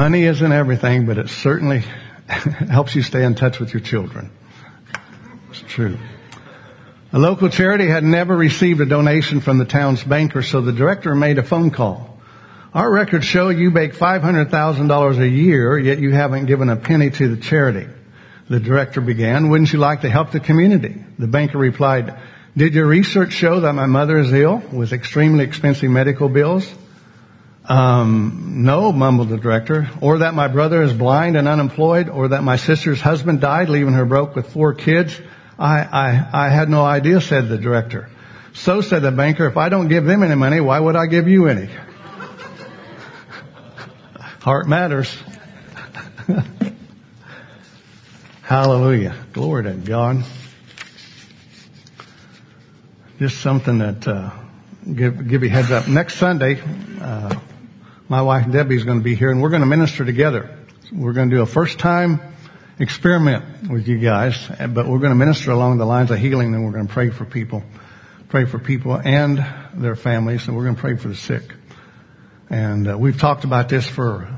Money isn't everything, but it certainly helps you stay in touch with your children. It's true. A local charity had never received a donation from the town's banker, so the director made a phone call. Our records show you make $500,000 a year, yet you haven't given a penny to the charity. The director began, wouldn't you like to help the community? The banker replied, did your research show that my mother is ill with extremely expensive medical bills? No, mumbled the director. Or that my brother is blind and unemployed, or that my sister's husband died, leaving her broke with 4 kids. I had no idea, said the director. So, said the banker, if I don't give them any money, why would I give you any? Heart matters. Hallelujah. Glory to God. Just something that, give you a heads up. Next Sunday, my wife Debbie is going to be here and we're going to minister together. We're going to do a first time experiment with you guys, but we're going to minister along the lines of healing, and we're going to pray for people and their families, and we're going to pray for the sick. And we've talked about this for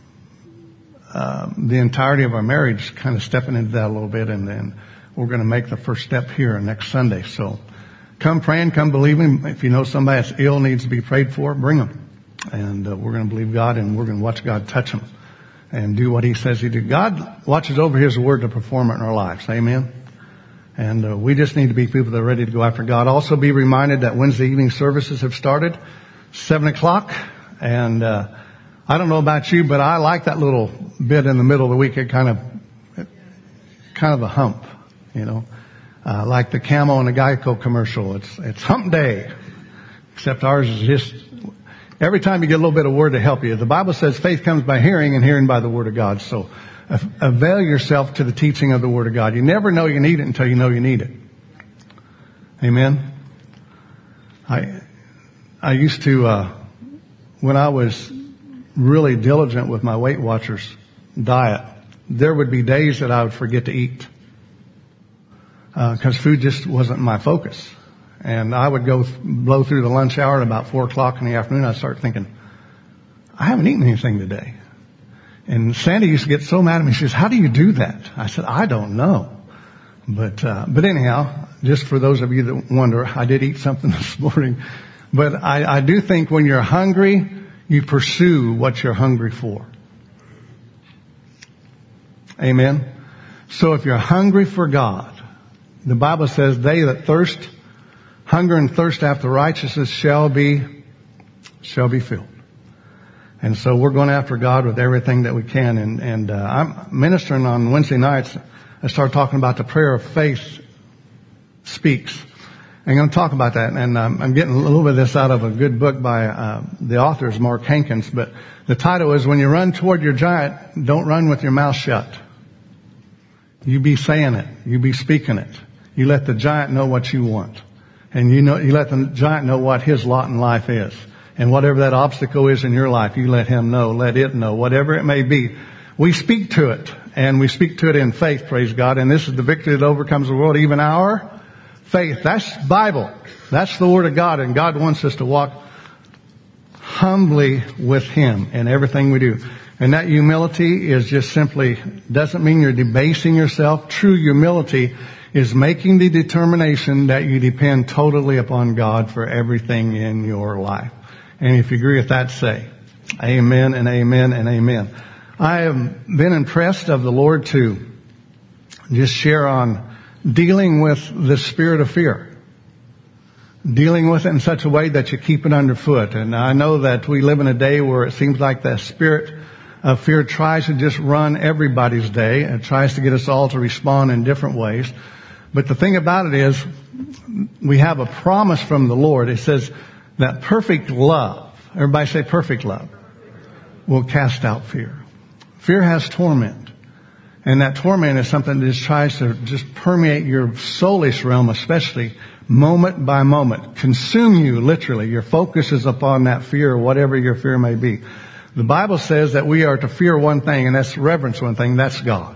the entirety of our marriage, kind of stepping into that a little bit, and then we're going to make the first step here next Sunday. So come praying, come believing. If you know somebody that's ill, needs to be prayed for, bring them. And we're going to believe God, and we're going to watch God touch them and do what He says He did. God watches over His word to perform it in our lives. Amen. And we just need to be people that are ready to go after God. Also be reminded that Wednesday evening services have started, 7:00. And I don't know about you, but I like that little bit in the middle of the week. It kind of a hump, you know, like the Camo and the Geico commercial. It's hump day, except ours is just every time you get a little bit of word to help you. The Bible says faith comes by hearing, and hearing by the word of God. So avail yourself to the teaching of the word of God. You never know you need it until you know you need it. Amen. I used to, when I was really diligent with my Weight Watchers diet, there would be days that I would forget to eat, because food just wasn't my focus. And I would blow through the lunch hour at about 4:00 in the afternoon. I'd start thinking, I haven't eaten anything today. And Sandy used to get so mad at me. She says, how do you do that? I said, I don't know. But anyhow, just for those of you that wonder, I did eat something this morning. But I do think when you're hungry, you pursue what you're hungry for. Amen. So if you're hungry for God, the Bible says they that hunger and thirst after righteousness shall be filled. And so we're going after God with everything that we can. And I'm ministering on Wednesday nights. I start talking about the prayer of faith speaks. I'm going to talk about that. And I'm getting a little bit of this out of a good book by the author is Mark Hankins. But the title is, when you run toward your giant, don't run with your mouth shut. You be saying it. You be speaking it. You let the giant know what you want. And you let the giant know what his lot in life is. And whatever that obstacle is in your life, you let him know, let it know, whatever it may be. We speak to it, and we speak to it in faith, praise God. And this is the victory that overcomes the world, even our faith. That's Bible. That's the Word of God, and God wants us to walk humbly with Him in everything we do. And that humility is just simply, doesn't mean you're debasing yourself. True humility is making the determination that you depend totally upon God for everything in your life. And if you agree with that, say amen and amen and amen. I have been impressed of the Lord to just share on dealing with the spirit of fear. Dealing with it in such a way that you keep it underfoot. And I know that we live in a day where it seems like the spirit of fear tries to just run everybody's day and tries to get us all to respond in different ways. But the thing about it is, we have a promise from the Lord. It says that perfect love, everybody say perfect love, will cast out fear. Fear has torment. And that torment is something that just tries to just permeate your soulish realm, especially moment by moment. Consume you, literally. Your focus is upon that fear, whatever your fear may be. The Bible says that we are to fear one thing, and that's reverence one thing. That's God.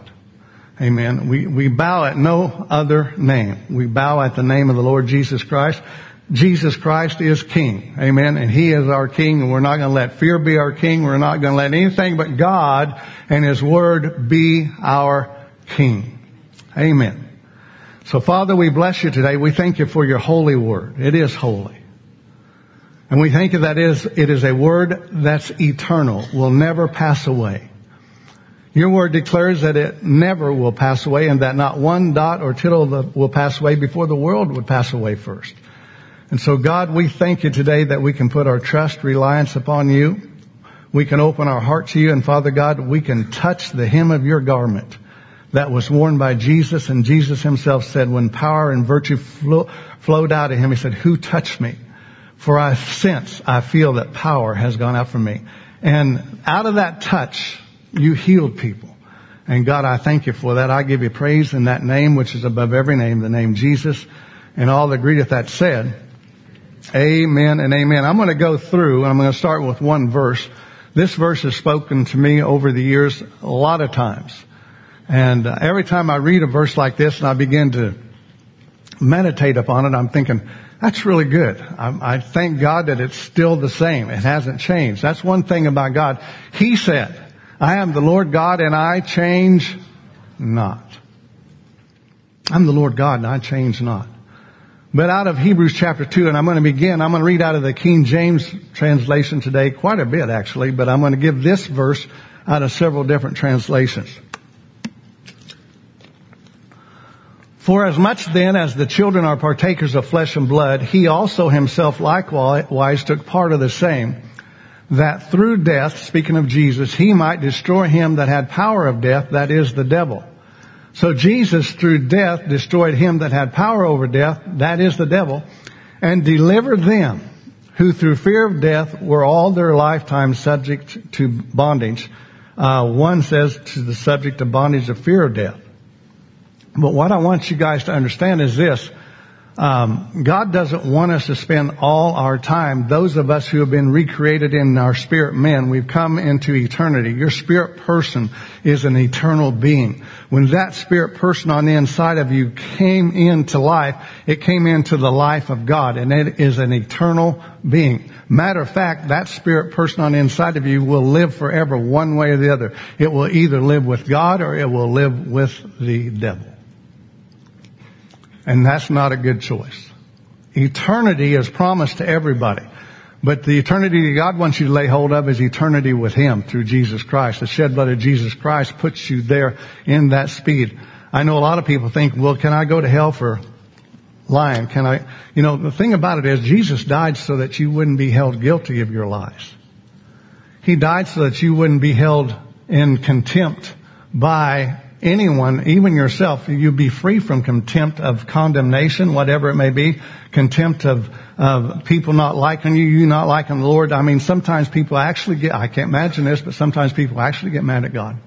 Amen. We bow at no other name. We bow at the name of the Lord Jesus Christ. Jesus Christ is King. Amen. And He is our King, and we're not going to let fear be our King. We're not going to let anything but God and His Word be our King. Amen. So Father, we bless You today. We thank You for Your holy Word. It is holy. And we thank You that it is a Word that's eternal, will never pass away. Your Word declares that it never will pass away, and that not one dot or tittle will pass away before the world would pass away first. And so God, we thank You today that we can put our trust, reliance upon You. We can open our heart to You, and Father God, we can touch the hem of Your garment that was worn by Jesus. And Jesus Himself said, when power and virtue flowed out of Him, He said, who touched me? For I feel that power has gone out from me. And out of that touch, You healed people. And God, I thank You for that. I give You praise in that name, which is above every name, the name Jesus. And all that agreed with that said, amen and amen. I'm going to go through, and I'm going to start with one verse. This verse has spoken to me over the years a lot of times. And every time I read a verse like this and I begin to meditate upon it, I'm thinking, that's really good. I thank God that it's still the same. It hasn't changed. That's one thing about God. He said, I am the Lord God and I change not. I'm the Lord God and I change not. But out of Hebrews chapter 2, and I'm going to read out of the King James translation today, quite a bit actually, but I'm going to give this verse out of several different translations. For as much then as the children are partakers of flesh and blood, He also Himself likewise took part of the same, that through death, speaking of Jesus, He might destroy him that had power of death, that is the devil. So Jesus through death destroyed him that had power over death, that is the devil, and delivered them who through fear of death were all their lifetime subject to bondage. One says to the subject of bondage of fear of death. But what I want you guys to understand is this. God doesn't want us to spend all our time, those of us who have been recreated in our spirit men, we've come into eternity. Your spirit person is an eternal being. When that spirit person on the inside of you came into life, it came into the life of God, and it is an eternal being. Matter of fact, that spirit person on the inside of you will live forever one way or the other. It will either live with God or it will live with the devil. And that's not a good choice. Eternity is promised to everybody. But the eternity that God wants you to lay hold of is eternity with Him through Jesus Christ. The shed blood of Jesus Christ puts you there in that speed. I know a lot of people think, well, can I go to hell for lying? The thing about it is Jesus died so that you wouldn't be held guilty of your lies. He died so that you wouldn't be held in contempt by anyone, even yourself. You'd be free from contempt of condemnation, whatever it may be, contempt of people not liking you not liking the Lord. I mean, sometimes people actually I can't imagine this, but sometimes people actually get mad at God.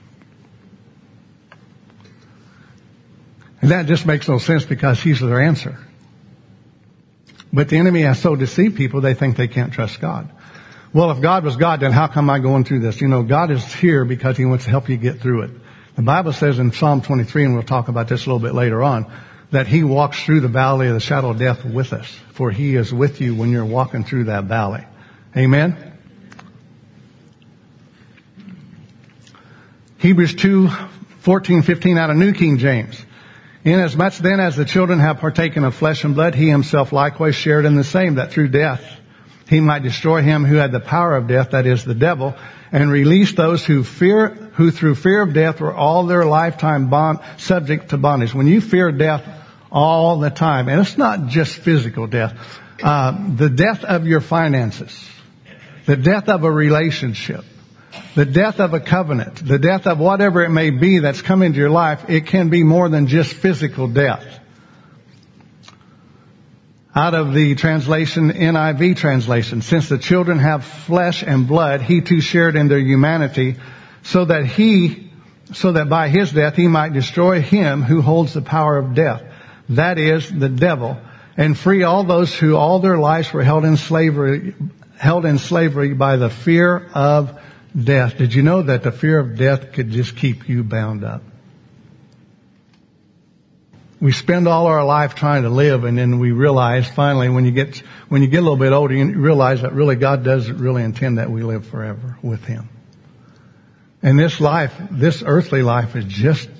And that just makes no sense because He's their answer. But the enemy has so deceived people, they think they can't trust God. Well, if God was God, then how come I going through this? God is here because He wants to help you get through it. The Bible says in Psalm 23, and we'll talk about this a little bit later on, that He walks through the valley of the shadow of death with us. For He is with you when you're walking through that valley. Amen? Hebrews 2:14-15 out of New King James. Inasmuch then as the children have partaken of flesh and blood, He Himself likewise shared in the same, that through death He might destroy him who had the power of death, that is the devil, and release those who through fear of death were all their lifetime subject to bondage. When you fear death all the time, and it's not just physical death, the death of your finances, the death of a relationship, the death of a covenant, the death of whatever it may be that's come into your life, it can be more than just physical death. Out of the translation, NIV translation, since the children have flesh and blood, He too shared in their humanity, so that by His death He might destroy him who holds the power of death, that is the devil, and free all those who all their lives were held in slavery by the fear of death. Did you know that the fear of death could just keep you bound up? We spend all our life trying to live, and then we realize finally when you get a little bit older, you realize that really God doesn't really intend that we live forever with Him. And this life, this earthly life, is just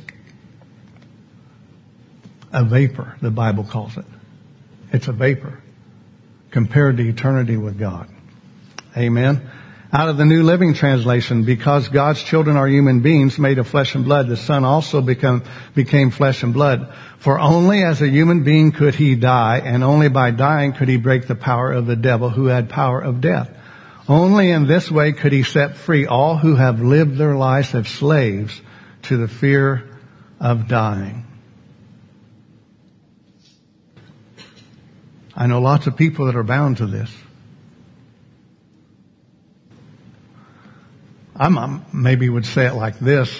a vapor, the Bible calls it. It's a vapor compared to eternity with God. Amen. Out of the New Living Translation, because God's children are human beings made of flesh and blood, the Son also became flesh and blood. For only as a human being could He die, and only by dying could He break the power of the devil, who had power of death. Only in this way could He set free all who have lived their lives as slaves to the fear of dying. I know lots of people that are bound to this. I maybe would say it like this.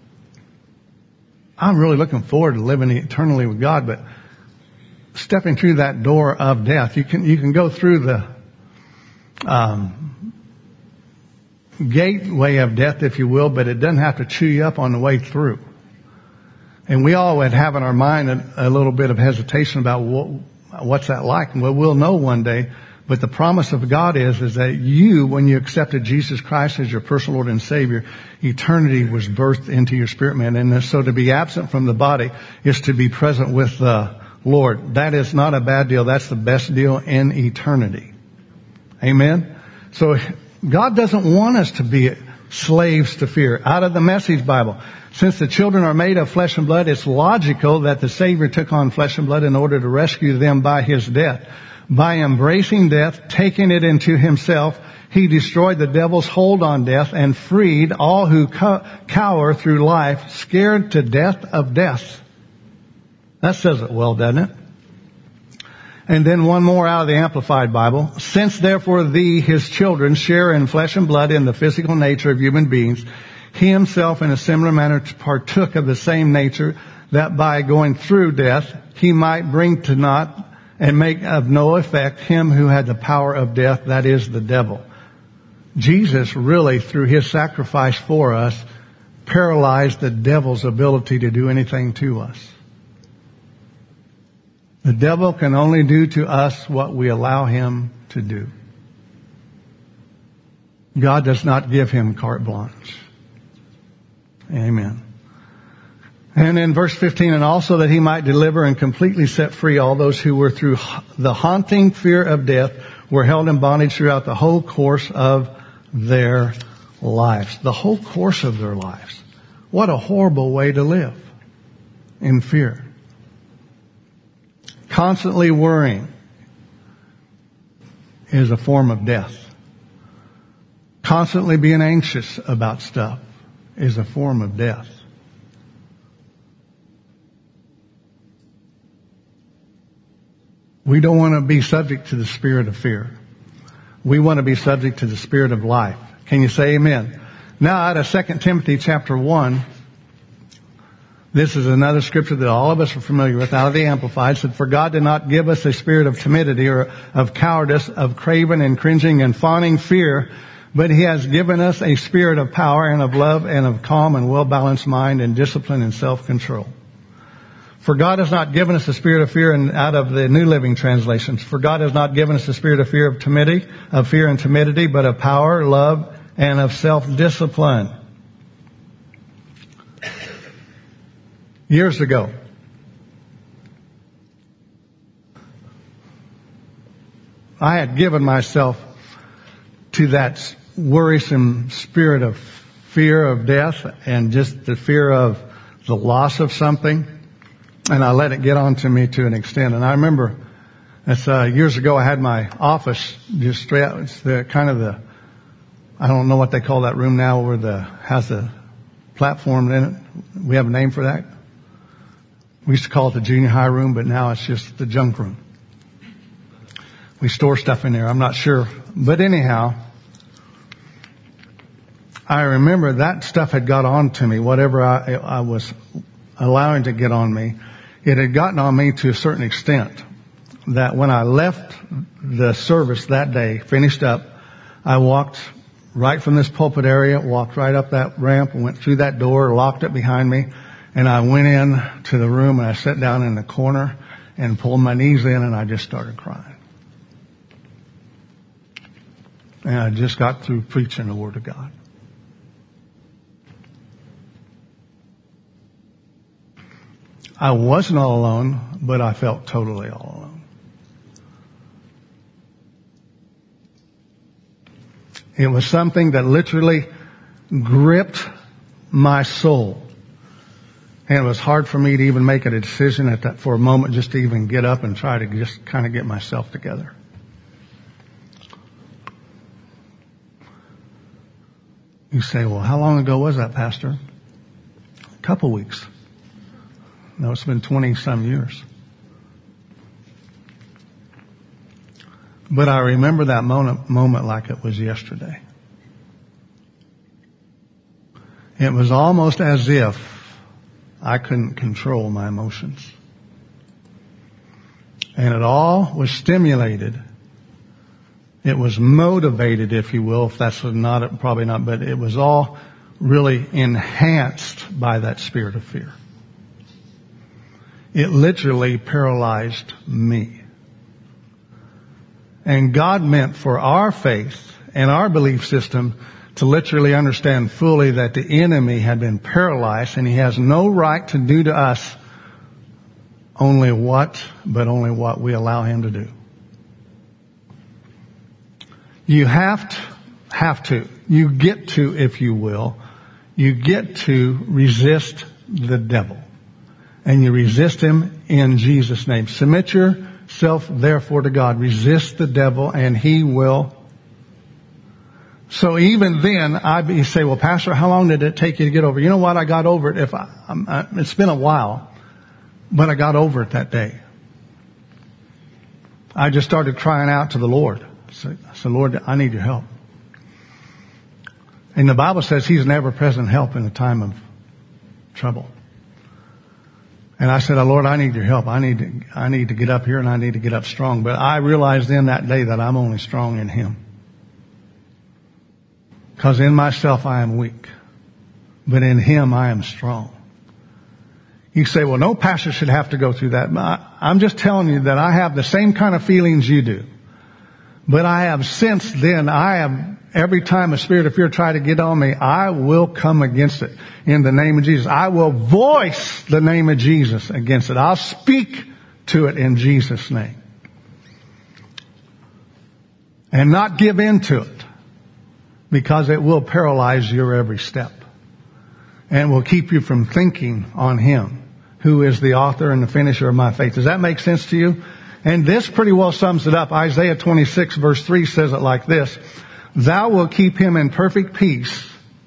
I'm really looking forward to living eternally with God, but stepping through that door of death, you can go through the gateway of death, if you will, but it doesn't have to chew you up on the way through. And we all would have in our mind a little bit of hesitation about what's that like. Well, we'll know one day. But the promise of God is that you, when you accepted Jesus Christ as your personal Lord and Savior, eternity was birthed into your spirit man. And so to be absent from the body is to be present with the Lord. That is not a bad deal. That's the best deal in eternity. Amen? So God doesn't want us to be slaves to fear. Out of the Message Bible, since the children are made of flesh and blood, it's logical that the Savior took on flesh and blood in order to rescue them by His death. By embracing death, taking it into Himself, He destroyed the devil's hold on death and freed all who cower through life, scared to death of death. That says it well, doesn't it? And then one more out of the Amplified Bible. Since therefore His children, share in flesh and blood in the physical nature of human beings, He Himself in a similar manner partook of the same nature, that by going through death, He might bring to naught and make of no effect him who had the power of death, that is the devil. Jesus really, through His sacrifice for us, paralyzed the devil's ability to do anything to us. The devil can only do to us what we allow him to do. God does not give him carte blanche. Amen. And in verse 15, and also that He might deliver and completely set free all those who were through the haunting fear of death were held in bondage throughout the whole course of their lives. The whole course of their lives. What a horrible way to live. In fear. Constantly worrying is a form of death. Constantly being anxious about stuff is a form of death. We don't want to be subject to the spirit of fear. We want to be subject to the spirit of life. Can you say amen? Now, out of 2 Timothy chapter 1, this is another scripture that all of us are familiar with, out of the Amplified. It said, for God did not give us a spirit of timidity or of cowardice, of craven and cringing and fawning fear, but He has given us a spirit of power and of love and of calm and well-balanced mind and discipline and self-control. For God has not given us a spirit of fear, and out of the New Living Translations, for God has not given us a spirit of fear and timidity, but of power, love, and of self-discipline. Years ago, I had given myself to that worrisome spirit of fear of death and just the fear of the loss of something. And I let it get on to me to an extent. And I remember, years ago, I had my office just straight out. It's I don't know what they call that room now, where has the platform in it. We have a name for that. We used to call it the junior high room, but now it's just the junk room. We store stuff in there. I'm not sure. But anyhow, I remember that stuff had got on to me, whatever I was allowing to get on me. It had gotten on me to a certain extent that when I left the service that day, finished up, I walked right from this pulpit area, walked right up that ramp, went through that door, locked it behind me, And I went in to the room and I sat down in the corner and pulled my knees in and I just started crying. And I just got through preaching the Word of God. I wasn't all alone, but I felt totally all alone. It was something that literally gripped my soul. And it was hard for me to even make a decision for a moment just to even get up and try to just kind of get myself together. You say, well, how long ago was that, Pastor? A couple weeks. No, it's been 20-some years. But I remember that moment like it was yesterday. It was almost as if I couldn't control my emotions. And it all was stimulated. It was motivated, if you will, if that's not, probably not, but it was all really enhanced by that spirit of fear. It literally paralyzed me. And God meant for our faith and our belief system to literally understand fully that the enemy had been paralyzed and he has no right to do to us only what we allow him to do. You have to, you get to, if you will, you get to resist the devil. And you resist him in Jesus' name. Submit yourself, therefore, to God. Resist the devil, and he will. So even then, you say, well, Pastor, how long did it take you to get over it? You know what? I got over it. It's been a while, but I got over it that day. I just started crying out to the Lord. I said, Lord, I need your help. And the Bible says he's an ever-present help in a time of trouble. And I said, Lord, I need your help. I need to get up here and I need to get up strong. But I realized then that day that I'm only strong in him. Because in myself I am weak. But in him I am strong. You say, well, no pastor should have to go through that. I'm just telling you that I have the same kind of feelings you do. But I have since then, every time a spirit of fear try to get on me, I will come against it in the name of Jesus. I will voice the name of Jesus against it. I'll speak to it in Jesus' name. And not give in to it, because it will paralyze your every step. And will keep you from thinking on him, who is the author and the finisher of my faith. Does that make sense to you? And this pretty well sums it up. Isaiah 26 verse 3 says it like this. Thou wilt keep him in perfect peace.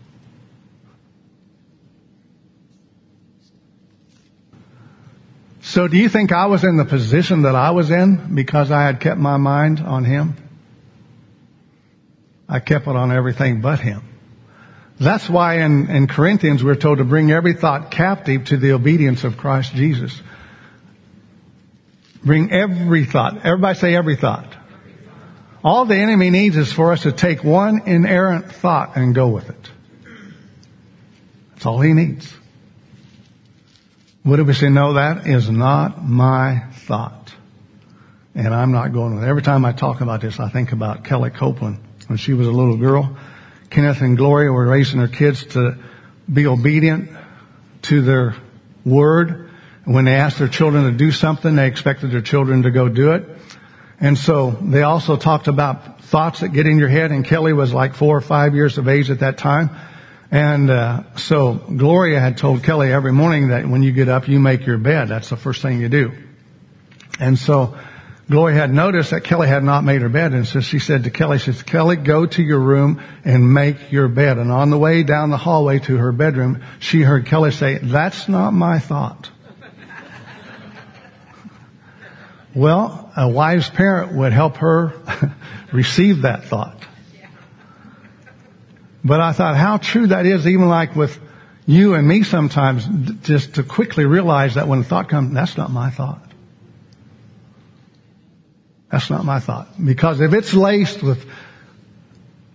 So do you think I was in the position that I was in because I had kept my mind on him? I kept it on everything but him. That's why in Corinthians we're told to bring every thought captive to the obedience of Christ Jesus. Bring every thought. Everybody say every thought. All the enemy needs is for us to take one inerrant thought and go with it. That's all he needs. What do we say? No, that is not my thought. And I'm not going with it. Every time I talk about this, I think about Kelly Copeland. When she was a little girl, Kenneth and Gloria were raising their kids to be obedient to their word. When they asked their children to do something, they expected their children to go do it. And so they also talked about thoughts that get in your head. And Kelly was like 4 or 5 years of age at that time. And so Gloria had told Kelly every morning that when you get up, you make your bed. That's the first thing you do. And so Gloria had noticed that Kelly had not made her bed. And so she said to Kelly, she said, Kelly, go to your room and make your bed. And on the way down the hallway to her bedroom, she heard Kelly say, that's not my thought. Well, a wise parent would help her receive that thought. But I thought how true that is, even like with you and me sometimes, just to quickly realize that when a thought comes, that's not my thought. That's not my thought. Because if it's laced with,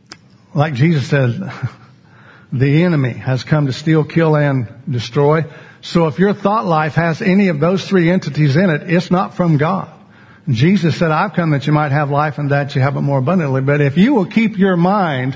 like Jesus said, the enemy has come to steal, kill, and destroy. So if your thought life has any of those three entities in it, it's not from God. Jesus said, I've come that you might have life and that you have it more abundantly. But if you will keep your mind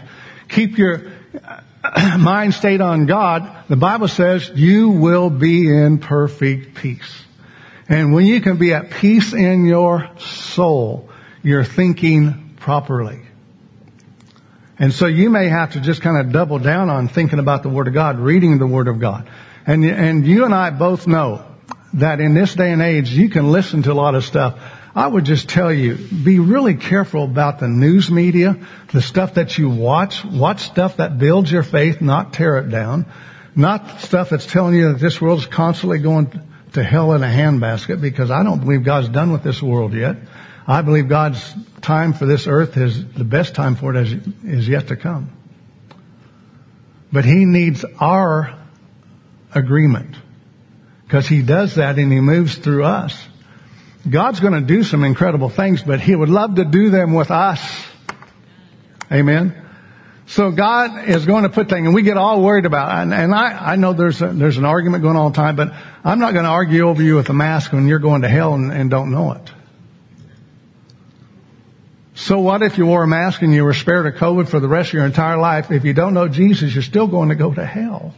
stayed on God, the Bible says you will be in perfect peace. And when you can be at peace in your soul, you're thinking properly. And so you may have to just kind of double down on thinking about the Word of God, reading the Word of God. And you and I both know that in this day and age, you can listen to a lot of stuff. I would just tell you, be really careful about the news media, the stuff that you watch. Watch stuff that builds your faith, not tear it down. Not stuff that's telling you that this world is constantly going to hell in a handbasket, because I don't believe God's done with this world yet. I believe God's time for this earth is the best time for it is yet to come. But He needs our agreement, because He does that and He moves through us. God's going to do some incredible things, but He would love to do them with us. Amen. So God is going to put things, and we get all worried about it. And I know there's an argument going on all the time, but I'm not going to argue over you with a mask when you're going to hell and don't know it. So what if you wore a mask and you were spared of COVID for the rest of your entire life? If you don't know Jesus, you're still going to go to hell.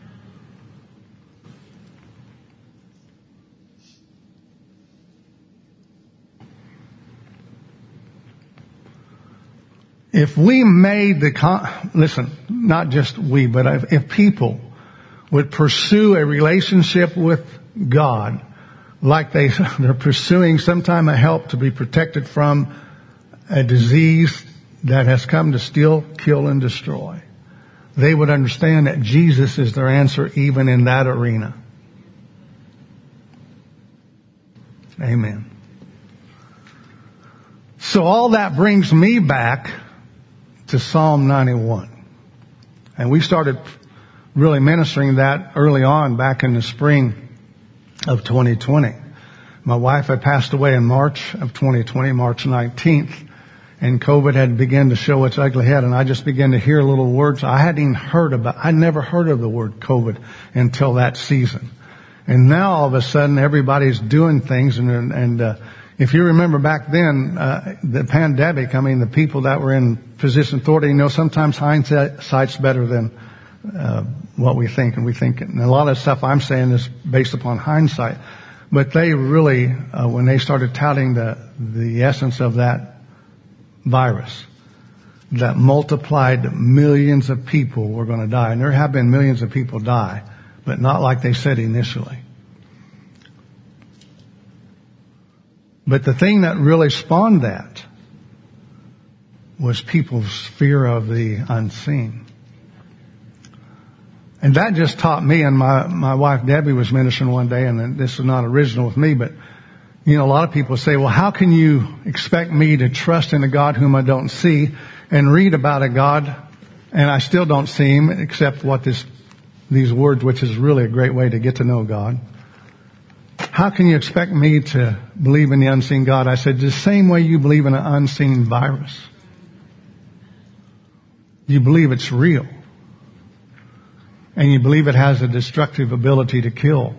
If we made listen, not just we, but if people would pursue a relationship with God like they're pursuing some time of help to be protected from a disease that has come to steal, kill, and destroy, they would understand that Jesus is their answer even in that arena. Amen. So all that brings me back to Psalm 91. And we started really ministering that early on back in the spring of 2020. My wife had passed away in March of 2020, March 19th, and COVID had begun to show its ugly head, and I just began to hear little words I never heard of the word COVID until that season. And now all of a sudden everybody's doing things, and if you remember back then, the pandemic, the people that were in position of authority, sometimes hindsight's better than what we think. And a lot of stuff I'm saying is based upon hindsight. But they really, when they started touting the essence of that virus, that multiplied millions of people were going to die. And there have been millions of people die, but not like they said initially. But the thing that really spawned that was people's fear of the unseen. And that just taught me, and my wife Debbie was ministering one day, and this is not original with me, but a lot of people say, well, how can you expect me to trust in a God whom I don't see and read about a God and I still don't see Him except these words, which is really a great way to get to know God. How can you expect me to believe in the unseen God? I said, the same way you believe in an unseen virus. You believe it's real. And you believe it has a destructive ability to kill.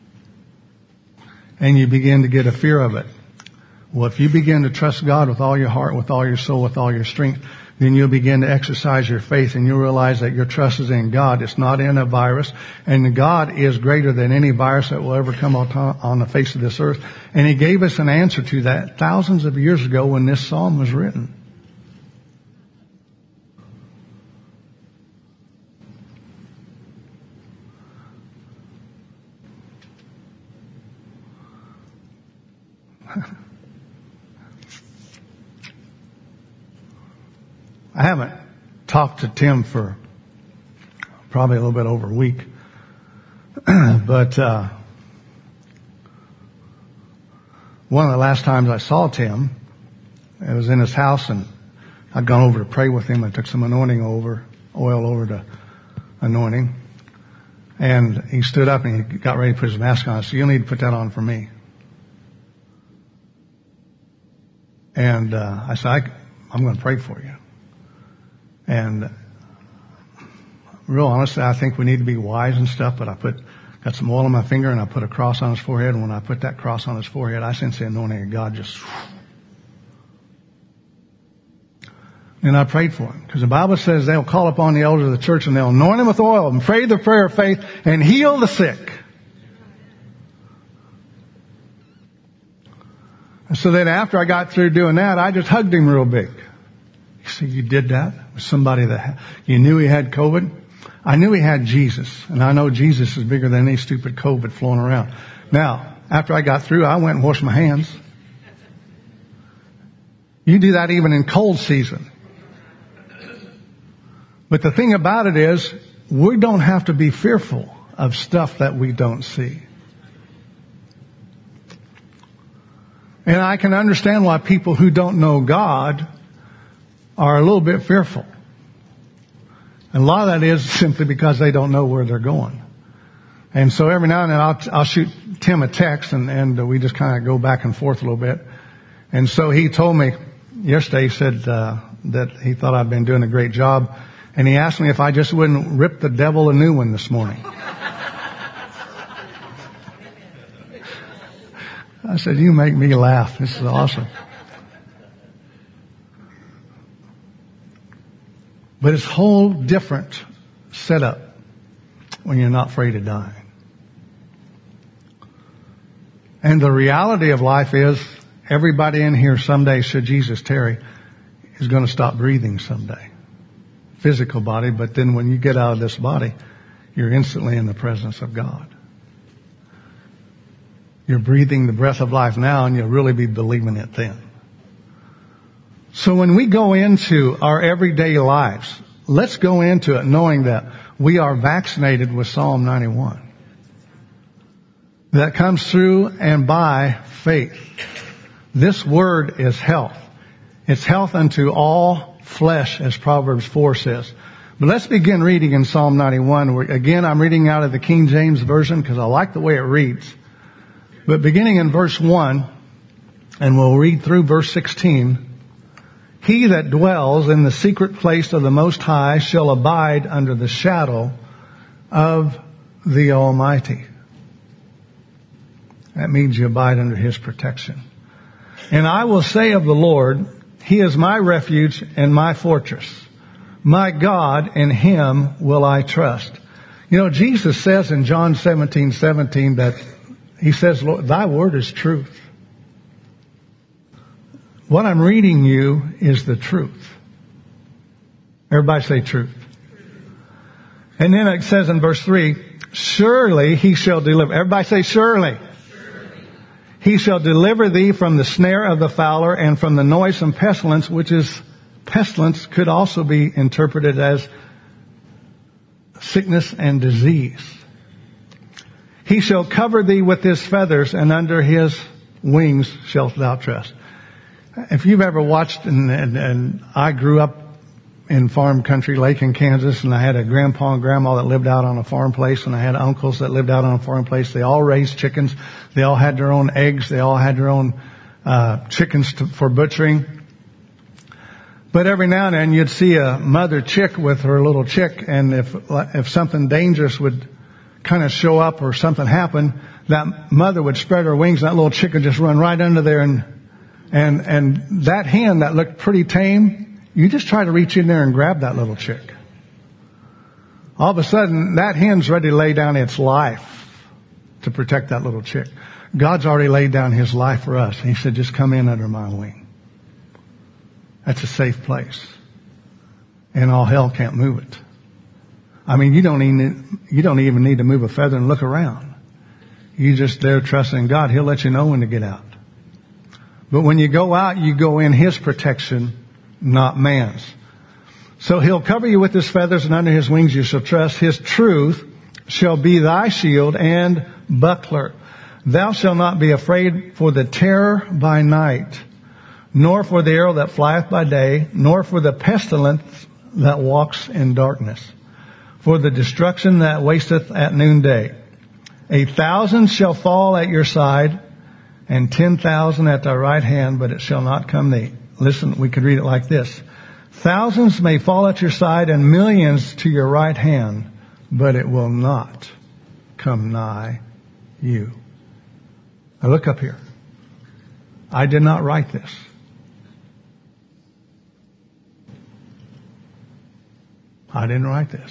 And you begin to get a fear of it. Well, if you begin to trust God with all your heart, with all your soul, with all your strength, then you'll begin to exercise your faith, and you'll realize that your trust is in God. It's not in a virus. And God is greater than any virus that will ever come on the face of this earth. And He gave us an answer to that thousands of years ago when this psalm was written. I haven't talked to Tim for probably a little bit over a week. But one of the last times I saw Tim, it was in his house, and I'd gone over to pray with him. I took some oil over to anoint him. And he stood up and he got ready to put his mask on. I said, you'll need to put that on for me. And I said, I'm going to pray for you. And real honestly, I think we need to be wise and stuff, but I put Got some oil on my finger, and I put a cross on his forehead. And when I put that cross on his forehead, I sensed the anointing of God just. And I prayed for him. Because the Bible says they'll call upon the elders of the church and they'll anoint him with oil and pray the prayer of faith and heal the sick. And so then after I got through doing that, I just hugged him real big. You see, you did that with somebody that you knew he had COVID. I knew he had Jesus. And I know Jesus is bigger than any stupid COVID floating around. Now, after I got through, I went and washed my hands. You do that even in cold season. But the thing about it is, we don't have to be fearful of stuff that we don't see. And I can understand why people who don't know God are a little bit fearful. And a lot of that is simply because they don't know where they're going. And so every now and then I'll shoot Tim a text and we just kind of go back and forth a little bit. And so he told me yesterday, he said that he thought I'd been doing a great job. And he asked me if I just wouldn't rip the devil a new one this morning. I said, you make me laugh. This is awesome. But it's a whole different setup when you're not afraid of dying. And the reality of life is everybody in here someday, should Jesus tarry, is going to stop breathing someday. Physical body, but then when you get out of this body, you're instantly in the presence of God. You're breathing the breath of life now, and you'll really be believing it then. So when we go into our everyday lives, let's go into it knowing that we are vaccinated with Psalm 91. That comes through and by faith. This word is health. It's health unto all flesh, as Proverbs 4 says. But let's begin reading in Psalm 91. Again, I'm reading out of the King James Version because I like the way it reads. But beginning in verse 1, and we'll read through verse 16, he that dwells in the secret place of the Most High shall abide under the shadow of the Almighty. That means you abide under His protection. And I will say of the Lord, He is my refuge and my fortress. My God, in Him will I trust. You know, Jesus says in John 17:17 that He says, Lord, thy word is truth. What I'm reading you is the truth. Everybody say truth. And then it says in verse 3, surely He shall deliver. Everybody say surely. He shall deliver thee from the snare of the fowler and from the noisome pestilence, which is pestilence could also be interpreted as sickness and disease. He shall cover thee with His feathers, and under His wings shalt thou trust. If you've ever watched, and I grew up in farm country, Lakin, Kansas, and I had a grandpa and grandma that lived out on a farm place, and I had uncles that lived out on a farm place. They all raised chickens. They all had their own eggs. They all had their own chickens for butchering. But every now and then you'd see a mother chick with her little chick, and if something dangerous would kind of show up or something happened, that mother would spread her wings and that little chick would just run right under there, and that hen that looked pretty tame, you just try to reach in there and grab that little chick. All of a sudden, that hen's ready to lay down its life to protect that little chick. God's already laid down His life for us. He said, just come in under my wing. That's a safe place. And all hell can't move it. I mean, you don't even need to move a feather and look around. You just there trusting God. He'll let you know when to get out. But when you go out, you go in His protection, not man's. So He'll cover you with His feathers, and under His wings you shall trust. His truth shall be thy shield and buckler. Thou shalt not be afraid for the terror by night, nor for the arrow that flieth by day, nor for the pestilence that walks in darkness, for the destruction that wasteth at noonday. 1,000 shall fall at your side, and 10,000 at thy right hand, but it shall not come thee. Listen, we could read it like this. Thousands may fall at your side and millions to your right hand, but it will not come nigh you. Now look up here. I did not write this. I didn't write this.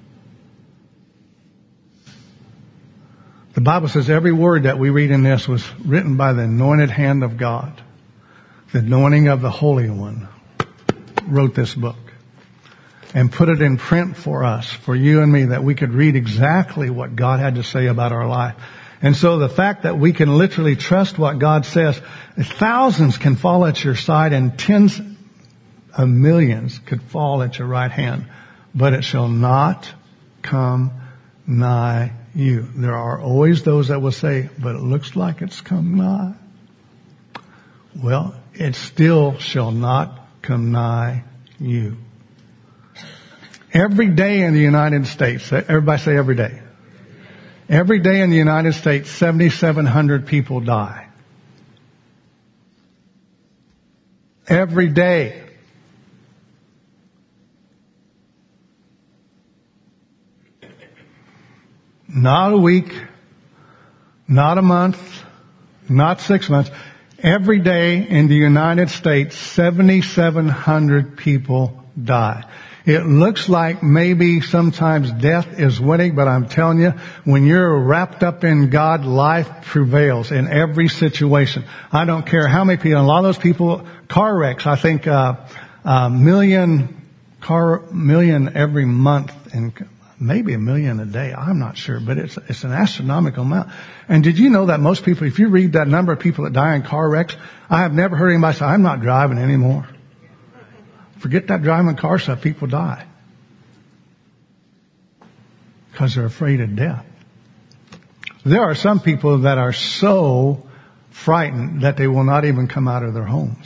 The Bible says every word that we read in this was written by the anointed hand of God. The anointing of the Holy One wrote this book and put it in print for us, for you and me, that we could read exactly what God had to say about our life. And so the fact that we can literally trust what God says, thousands can fall at your side and tens of millions could fall at your right hand, but it shall not come nigh you. There are always those that will say, but it looks like it's come nigh. Well, it still shall not come nigh you. Every day in the United States, everybody say every day. Every day in the United States, 7,700 people die. Every day. Not a week, not a month, not 6 months. Every day in the United States, 7,700 people die. It looks like maybe sometimes death is winning, but I'm telling you, when you're wrapped up in God, life prevails in every situation. I don't care how many people, a lot of those people, car wrecks, I think, million every month, and maybe 1 million a day. I'm not sure, but it's an astronomical amount. And did you know that most people, if you read that number of people that die in car wrecks, I have never heard anybody say, I'm not driving anymore. Forget that driving car stuff. People die because they're afraid of death. There are some people that are so frightened that they will not even come out of their homes.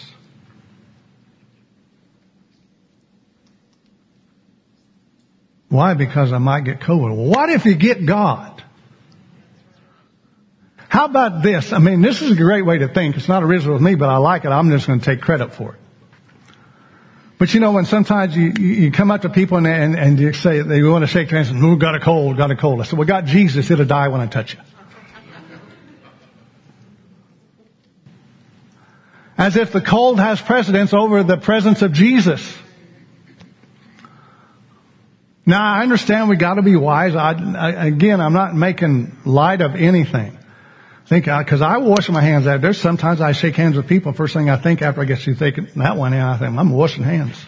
Why? Because I might get COVID. Well, what if you get God? How about this? I mean, this is a great way to think. It's not original with me, but I like it. I'm just going to take credit for it. But you know, when sometimes you come up to people and you say, they want to shake hands and, ooh, got a cold. I said, well, got Jesus, it'll die when I touch you. As if the cold has precedence over the presence of Jesus. Now, I understand we got to be wise. Again, I'm not making light of anything. Because I wash my hands out. There's sometimes I shake hands with people. First thing I think after I get through taking that one in, I think, I'm washing hands.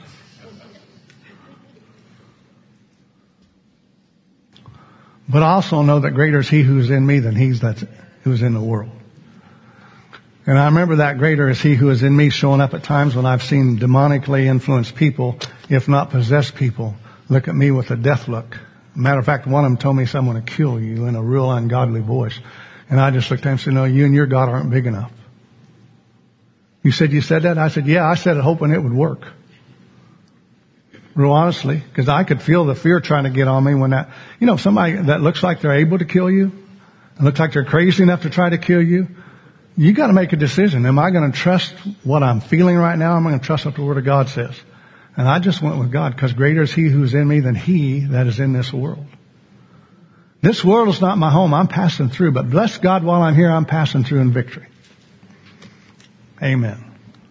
But I also know that greater is He who's in me than who's in the world. And I remember that greater is He who is in me showing up at times when I've seen demonically influenced people, if not possessed people, look at me with a death look. Matter of fact, one of them told me, I'm going to kill you, in a real ungodly voice. And I just looked at him and said, no, you and your God aren't big enough. You said that? I said, yeah, I said it hoping it would work. Real honestly, because I could feel the fear trying to get on me when that, somebody that looks like they're able to kill you, and looks like they're crazy enough to try to kill you, you got to make a decision. Am I going to trust what I'm feeling right now? Or am I going to trust what the Word of God says? And I just went with God, because greater is He who's in me than he that is in this world. This world is not my home. I'm passing through. But bless God, while I'm here, I'm passing through in victory. Amen.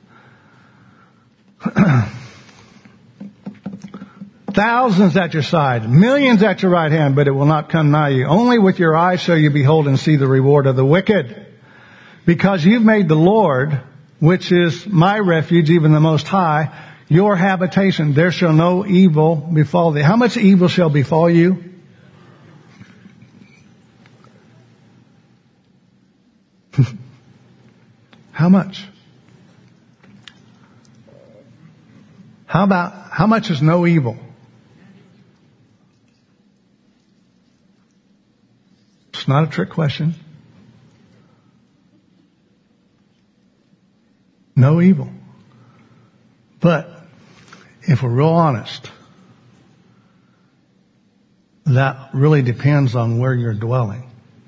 Thousands at your side, millions at your right hand, but it will not come nigh you. Only with your eyes shall you behold and see the reward of the wicked. Because you've made the Lord, which is my refuge, even the Most High, your habitation. There shall no evil befall thee. How much evil shall befall you? How much? How much is no evil? It's not a trick question. No evil. But if we're real honest, that really depends on where you're dwelling.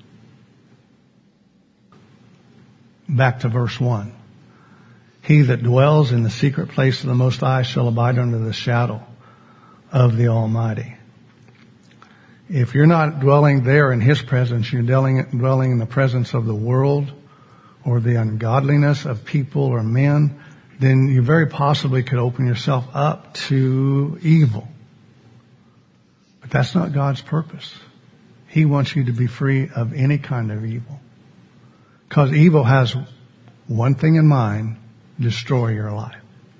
Back to verse 1. He that dwells in the secret place of the Most High shall abide under the shadow of the Almighty. If you're not dwelling there in His presence, you're dwelling in the presence of the world or the ungodliness of people or men, then you very possibly could open yourself up to evil. But that's not God's purpose. He wants you to be free of any kind of evil. Because evil has one thing in mind: destroy your life.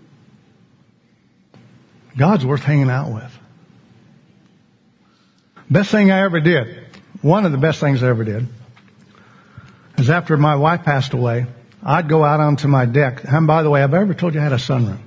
God's worth hanging out with. Best thing I ever did, one of the best things I ever did, is after my wife passed away, I'd go out onto my deck. And by the way, have I ever told you I had a sunroom?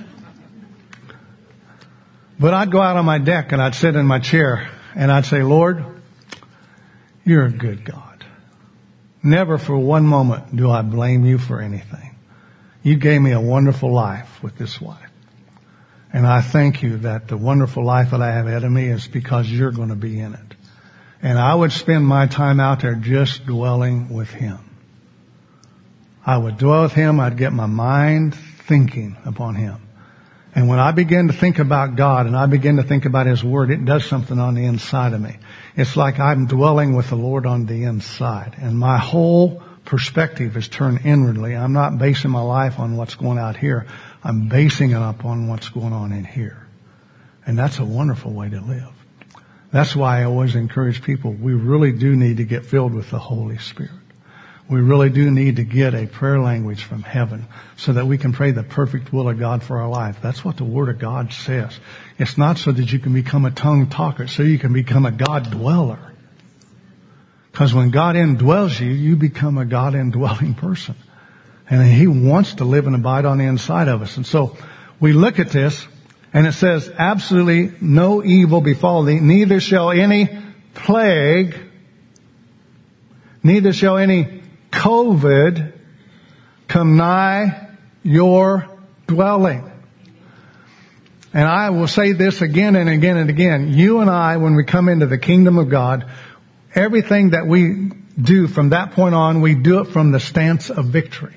But I'd go out on my deck and I'd sit in my chair and I'd say, Lord, you're a good God. Never for one moment do I blame you for anything. You gave me a wonderful life with this wife. And I thank you that the wonderful life that I have ahead of me is because you're going to be in it. And I would spend my time out there just dwelling with Him. I would dwell with Him. I'd get my mind thinking upon Him. And when I begin to think about God and I begin to think about His Word, it does something on the inside of me. It's like I'm dwelling with the Lord on the inside. And my whole perspective is turned inwardly. I'm not basing my life on what's going out here. I'm basing it upon what's going on in here. And that's a wonderful way to live. That's why I always encourage people, we really do need to get filled with the Holy Spirit. We really do need to get a prayer language from heaven so that we can pray the perfect will of God for our life. That's what the Word of God says. It's not so that you can become a tongue talker, so you can become a God dweller. Because when God indwells you, you become a God indwelling person. And He wants to live and abide on the inside of us. And so we look at this, and it says, absolutely no evil befall thee, neither shall any plague, neither shall any COVID come nigh your dwelling. And I will say this again and again and again. You and I, when we come into the kingdom of God, everything that we do from that point on, we do it from the stance of victory.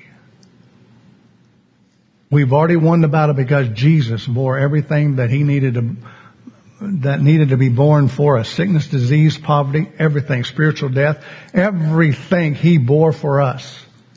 We've already won the battle because Jesus bore everything that He needed to be born for us. Sickness, disease, poverty, everything, spiritual death, everything He bore for us.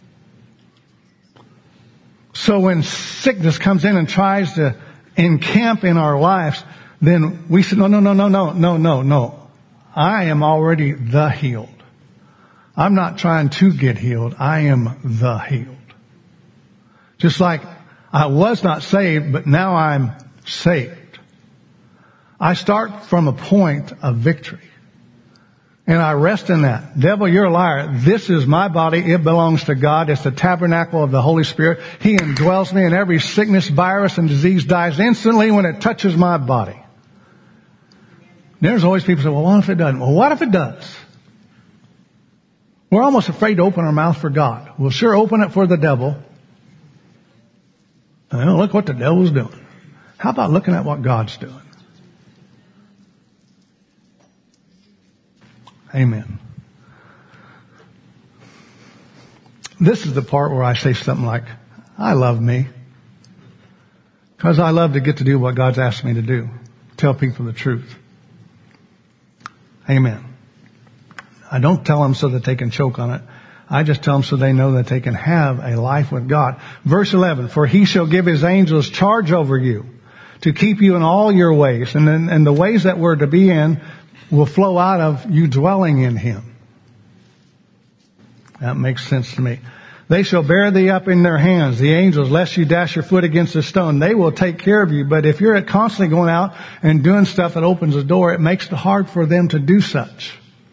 So when sickness comes in and tries to encamp in our lives, then we say, no. I am already the healed. I'm not trying to get healed. I am the healed. Just like I was not saved, but now I'm saved. I start from a point of victory. And I rest in that. Devil, you're a liar. This is my body. It belongs to God. It's the tabernacle of the Holy Spirit. He indwells me, and every sickness, virus, and disease dies instantly when it touches my body. There's always people say, well, what if it doesn't? Well, what if it does? We're almost afraid to open our mouth for God. We'll sure open it for the devil. And look what the devil's doing. How about looking at what God's doing? Amen. This is the part where I say something like, I love me. Because I love to get to do what God's asked me to do. Tell people the truth. Amen. I don't tell them so that they can choke on it. I just tell them so they know that they can have a life with God. Verse 11, for He shall give His angels charge over you to keep you in all your ways. And the ways that we're to be in will flow out of you dwelling in Him. That makes sense to me. They shall bear thee up in their hands, the angels, lest you dash your foot against a stone. They will take care of you. But if you're constantly going out and doing stuff that opens the door, it makes it hard for them to do such.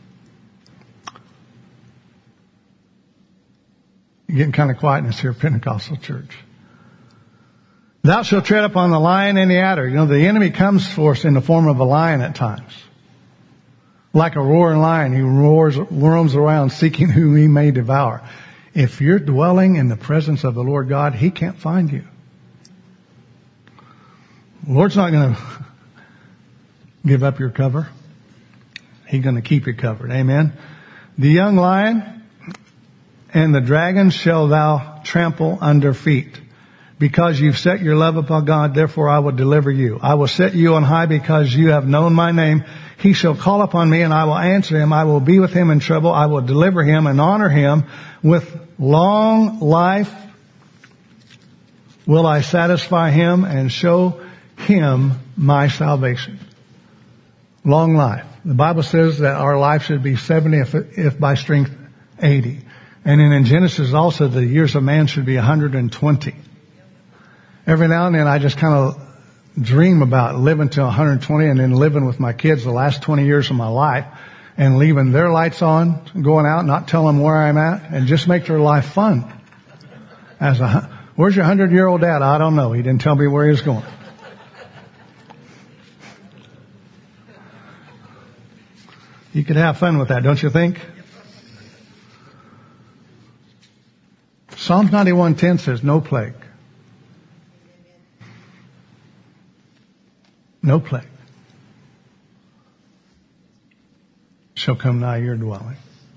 You're getting kind of quietness here, Pentecostal church. Thou shalt tread upon the lion and the adder. You know, the enemy comes for us in the form of a lion at times. Like a roaring lion, he roams around seeking whom he may devour. If you're dwelling in the presence of the Lord God, He can't find you. The Lord's not going to give up your cover. He's going to keep you covered. Amen. The young lion and the dragon shall thou trample under feet. Because you've set your love upon God, therefore I will deliver you. I will set you on high because you have known my name. He shall call upon me, and I will answer him. I will be with him in trouble. I will deliver him and honor him. With long life will I satisfy him and show him my salvation. Long life. The Bible says that our life should be 70, if by strength 80. And then in Genesis also, the years of man should be 120. Every now and then I just kind of dream about living to 120 and then living with my kids the last 20 years of my life and leaving their lights on, going out, not telling them where I'm at, and just make their life fun. Where's your 100-year-old dad? I don't know. He didn't tell me where he was going. You could have fun with that, don't you think? Psalms 91:10 says, no plague. No plague shall come nigh your dwelling.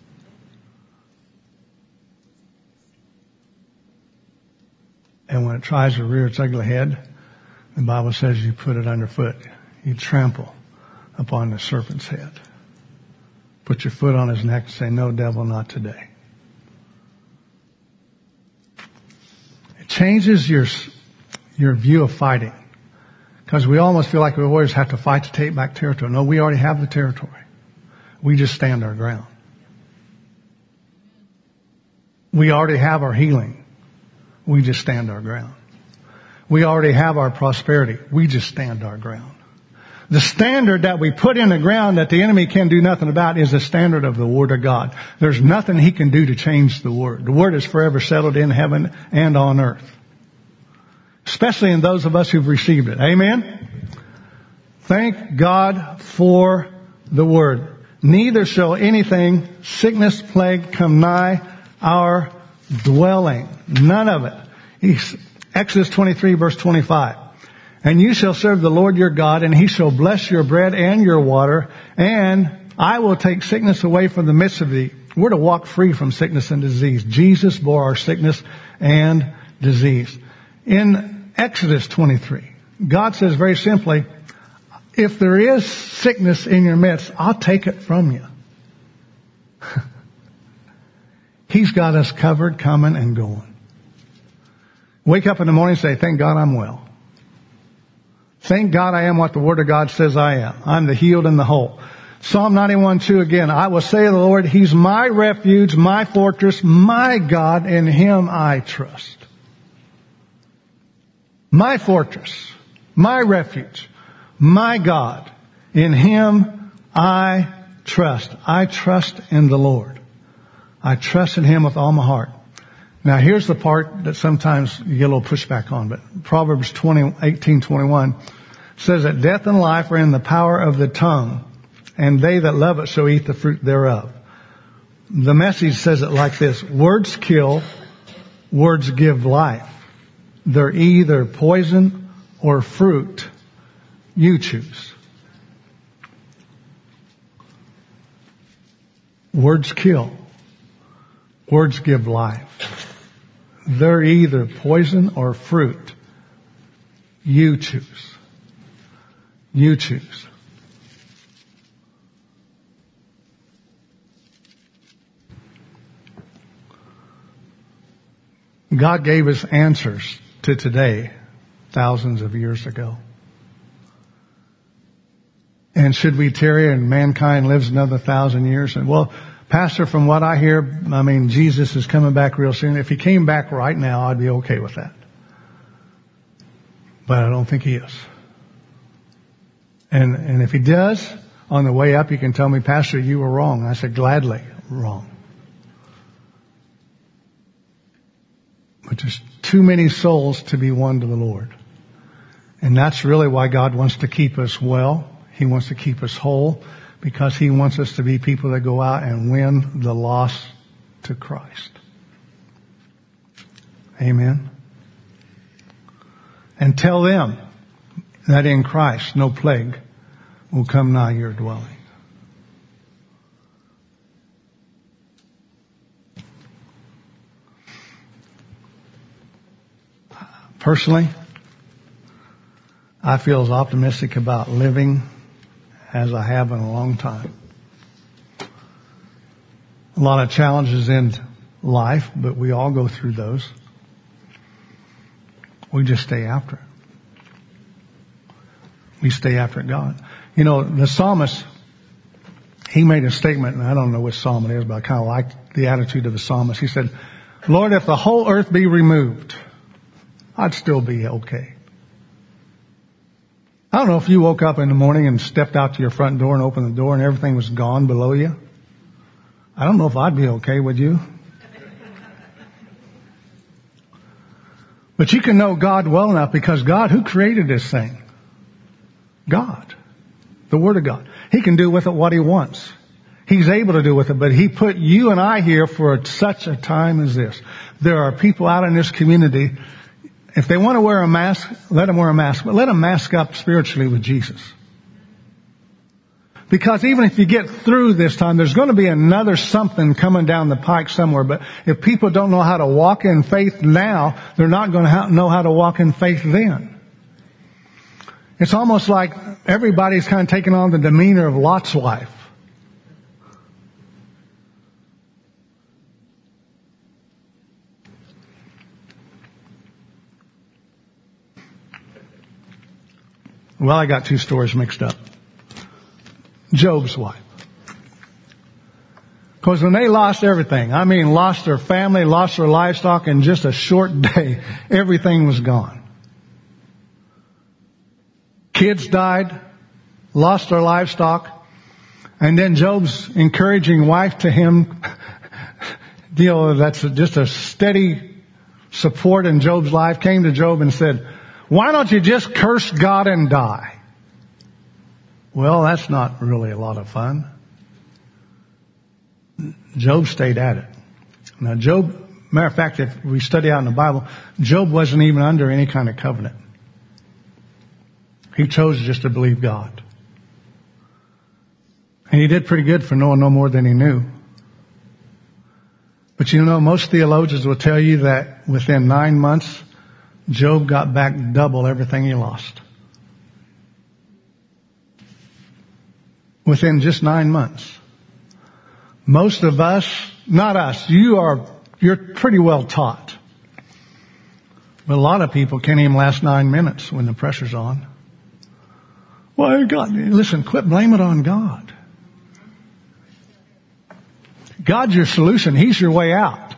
And when it tries to rear its ugly head, the Bible says you put it underfoot. You trample upon the serpent's head. Put your foot on his neck and say, no, devil, not today. It changes your view of fighting. Because we almost feel like we always have to fight to take back territory. No, we already have the territory. We just stand our ground. We already have our healing. We just stand our ground. We already have our prosperity. We just stand our ground. The standard that we put in the ground that the enemy can do nothing about is the standard of the Word of God. There's nothing he can do to change the Word. The Word is forever settled in heaven and on earth. Especially in those of us who've received it. Amen? Thank God for the Word. Neither shall anything, sickness, plague, come nigh our dwelling. None of it. Exodus 23 verse 25. And you shall serve the Lord your God, and he shall bless your bread and your water, and I will take sickness away from the midst of thee. We're to walk free from sickness and disease. Jesus bore our sickness and disease. In Exodus 23, God says very simply, if there is sickness in your midst, I'll take it from you. He's got us covered, coming and going. Wake up in the morning and say, thank God I'm well. Thank God I am what the Word of God says I am. I'm the healed and the whole. Psalm 91:2 again. I will say of the Lord, he's my refuge, my fortress, my God, in him I trust. My fortress, my refuge, my God, in him I trust. I trust in the Lord. I trust in him with all my heart. Now here's the part that sometimes you get a little pushback on, but Proverbs 18:21 says that death and life are in the power of the tongue, and they that love it shall eat the fruit thereof. The Message says it like this: words kill, words give life. They're either poison or fruit. You choose. Words kill, words give life. They're either poison or fruit. You choose. You choose. God gave us answers to today thousands of years ago. And should we tarry and mankind lives another 1,000 years? And well, Pastor, from what I hear, Jesus is coming back real soon. If he came back right now, I'd be okay with that. But I don't think he is. And if he does, on the way up, you can tell me, Pastor, you were wrong. I said, gladly wrong. But there's too many souls to be won to the Lord. And that's really why God wants to keep us well. He wants to keep us whole, because he wants us to be people that go out and win the lost to Christ. Amen. And tell them that in Christ no plague will come nigh your dwelling. Personally, I feel as optimistic about living as I have in a long time. A lot of challenges in life, but we all go through those. We just stay after it. We stay after God. You know, the psalmist, he made a statement, and I don't know which psalm it is, but I kind of like the attitude of the psalmist. He said, Lord, if the whole earth be removed, I'd still be okay. I don't know if you woke up in the morning and stepped out to your front door and opened the door and everything was gone below you. I don't know if I'd be okay, would you? But you can know God well enough because God, who created this thing? God. The Word of God. He can do with it what He wants. He's able to do with it, but He put you and I here for such a time as this. There are people out in this community, if they want to wear a mask, let them wear a mask, but let them mask up spiritually with Jesus. Because even if you get through this time, there's going to be another something coming down the pike somewhere. But if people don't know how to walk in faith now, they're not going to know how to walk in faith then. It's almost like everybody's kind of taking on the demeanor of Lot's wife. Well, I got two stories mixed up. Job's wife. Because when they lost everything, I mean lost their family, lost their livestock, in just a short day, everything was gone. Kids died, lost their livestock, and then Job's encouraging wife to him, that's just a steady support in Job's life, came to Job and said, why don't you just curse God and die? Well, that's not really a lot of fun. Job stayed at it. Now Job, matter of fact, if we study out in the Bible, Job wasn't even under any kind of covenant. He chose just to believe God. And he did pretty good for knowing no more than he knew. But you know, most theologians will tell you that within 9 months, Job got back double everything he lost. Within just 9 months. Most of us, not us, you're pretty well taught. But a lot of people can't even last 9 minutes when the pressure's on. Well, God, listen, quit blaming it on God. God's your solution. He's your way out.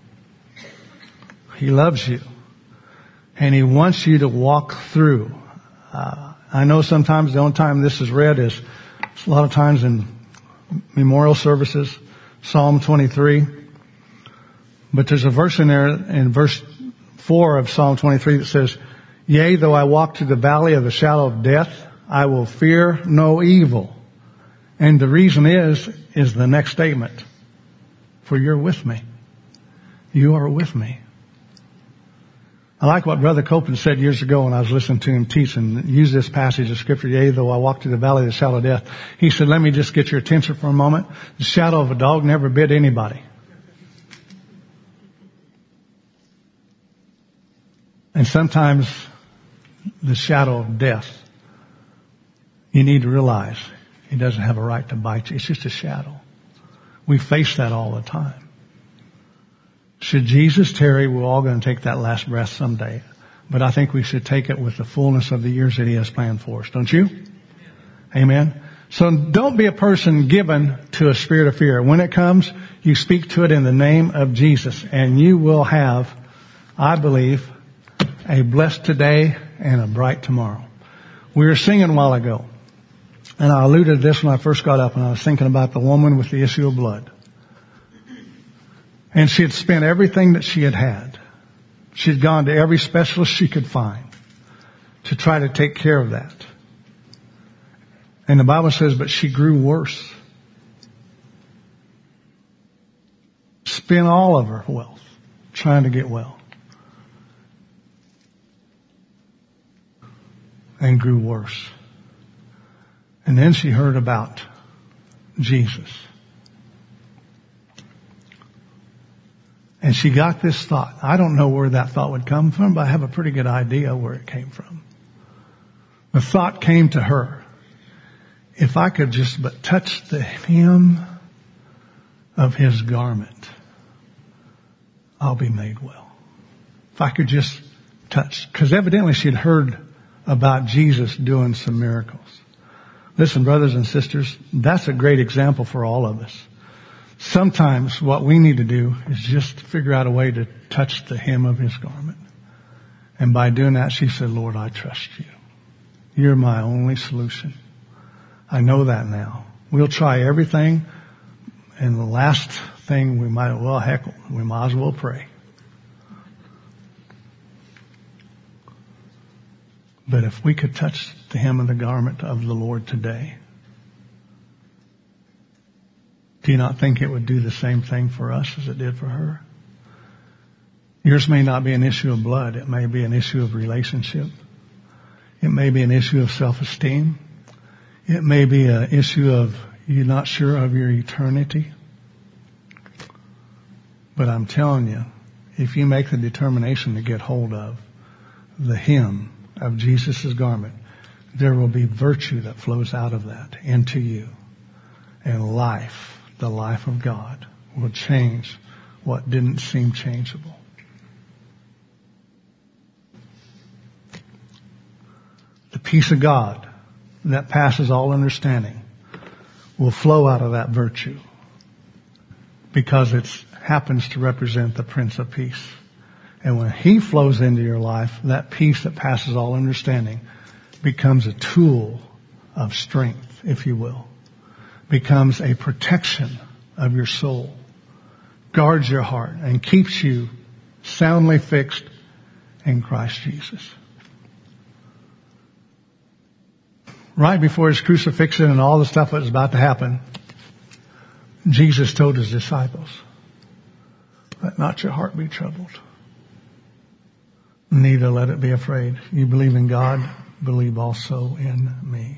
He loves you. And He wants you to walk through. I know sometimes the only time this is read is a lot of times in memorial services, Psalm 23. But there's a verse in there, in verse 4 of Psalm 23 that says, yea, though I walk through the valley of the shadow of death, I will fear no evil. And the reason is the next statement. For you're with me. You are with me. I like what Brother Copeland said years ago when I was listening to him teach and use this passage of Scripture, yea, though I walk through the valley of the shadow of death. He said, let me just get your attention for a moment. The shadow of a dog never bit anybody. And sometimes the shadow of death, you need to realize it doesn't have a right to bite you. It's just a shadow. We face that all the time. Should Jesus tarry, we're all going to take that last breath someday. But I think we should take it with the fullness of the years that He has planned for us. Don't you? Amen. So don't be a person given to a spirit of fear. When it comes, you speak to it in the name of Jesus. And you will have, I believe, a blessed today and a bright tomorrow. We were singing a while ago. And I alluded to this when I first got up, and I was thinking about the woman with the issue of blood. And she had spent everything that she had had. She had gone to every specialist she could find to try to take care of that. And the Bible says, but she grew worse. Spent all of her wealth trying to get well. And grew worse. And then she heard about Jesus. And she got this thought. I don't know where that thought would come from, but I have a pretty good idea where it came from. The thought came to her. if I could just but touch the hem of his garment, I'll be made well. If I could just touch. Because evidently she'd heard about Jesus doing some miracles. Listen, brothers and sisters, that's a great example for all of us. Sometimes what we need to do is just figure out a way to touch the hem of his garment. And by doing that, she said, Lord, I trust you. You're my only solution. I know that now. We'll try everything. And the last thing we might as well pray. But if we could touch the hem of the garment of the Lord today, do you not think it would do the same thing for us as it did for her? Yours may not be an issue of blood. It may be an issue of relationship. It may be an issue of self-esteem. It may be an issue of you're not sure of your eternity. But I'm telling you, if you make the determination to get hold of the hem of Jesus' garment, there will be virtue that flows out of that into you. And life, the life of God, will change what didn't seem changeable. The peace of God that passes all understanding will flow out of that virtue because it happens to represent the Prince of Peace. And when he flows into your life, that peace that passes all understanding becomes a tool of strength, if you will. Becomes a protection of your soul. Guards your heart and keeps you soundly fixed in Christ Jesus. Right before his crucifixion and all the stuff that was about to happen, Jesus told his disciples, let not your heart be troubled. Neither let it be afraid. You believe in God, believe also in me.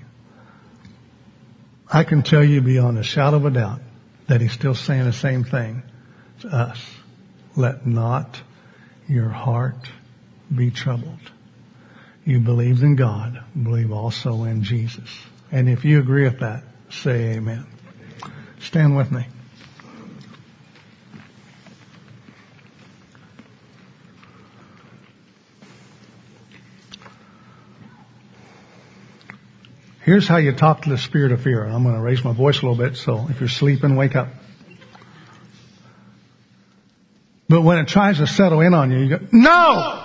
I can tell you beyond a shadow of a doubt that he's still saying the same thing to us. Let not your heart be troubled. You believed in God, believe also in Jesus. And if you agree with that, say amen. Stand with me. Here's how you talk to the spirit of fear. I'm going to raise my voice a little bit, so if you're sleeping, wake up. But when it tries to settle in on you, you go, no!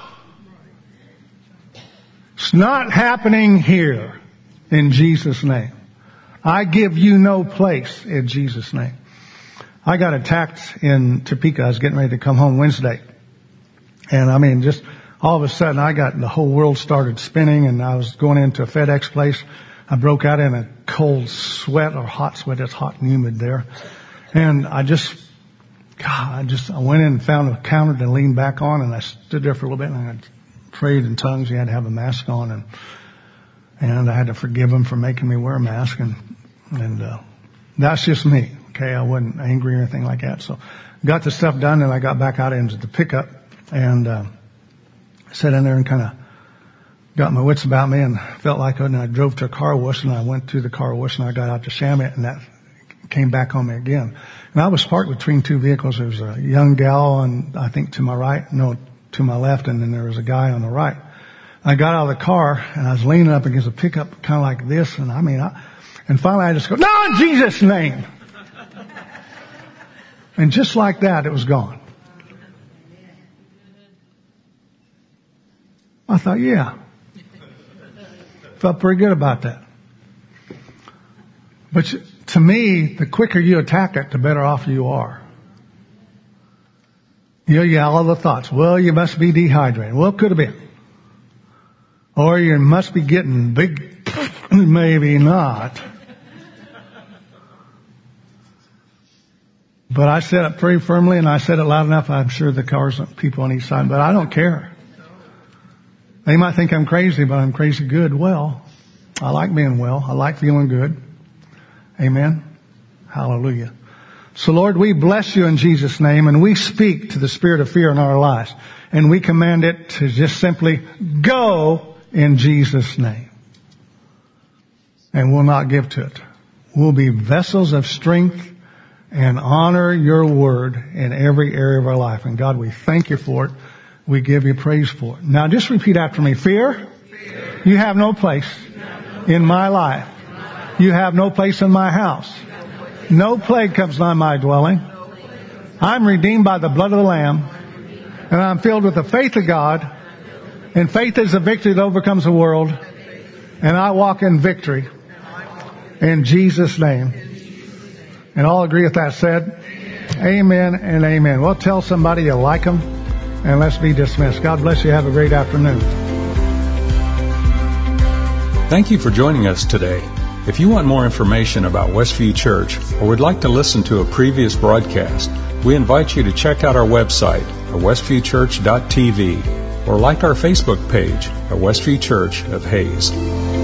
It's not happening here in Jesus' name. I give you no place in Jesus' name. I got attacked in Topeka. I was getting ready to come home Wednesday. And just all of a sudden the whole world started spinning, and I was going into a FedEx place. I broke out in a cold sweat or hot sweat. It's hot and humid there. And I went in and found a counter to lean back on, and I stood there for a little bit, and I prayed in tongues. You had to have a mask on, and I had to forgive them for making me wear a mask, and that's just me. Okay. I wasn't angry or anything like that. So got the stuff done, and I got back out into the pickup and, sat in there and kind of got my wits about me and felt like it. And I drove to a car wash, and I went to the car wash, and I got out to sham it, and that came back on me again. And I was parked between two vehicles. There was a young gal I think to my left, and then there was a guy on the right. I got out of the car, and I was leaning up against a pickup kind of like this, and and finally I just go, no, in Jesus' name. And just like that, it was gone. I thought, yeah. Felt pretty good about that. But to me, the quicker you attack it, the better off you are. You get all the thoughts. Well, you must be dehydrated. Well, it could have been. Or you must be getting big. Maybe not. But I said it pretty firmly, and I said it loud enough. I'm sure the cars, people on each side, but I don't care. They might think I'm crazy, but I'm crazy good. Well, I like being well. I like feeling good. Amen. Hallelujah. So Lord, we bless you in Jesus' name, and we speak to the spirit of fear in our lives, and we command it to just simply go in Jesus' name. and we'll not give to it. We'll be vessels of strength and honor your word in every area of our life. And God, we thank you for it. We give you praise for it. Now just repeat after me. Fear, you have no place in my life. You have no place in my house. No plague comes nigh my dwelling. I'm redeemed by the blood of the Lamb, and I'm filled with the faith of God, and faith is the victory that overcomes the world, and I walk in victory in Jesus' name. And all agree with that said? Amen and amen. Well, tell somebody you like them, and let's be dismissed. God bless you. Have a great afternoon. Thank you for joining us today. If you want more information about Westview Church or would like to listen to a previous broadcast, we invite you to check out our website at westviewchurch.tv or like our Facebook page at Westview Church of Hayes.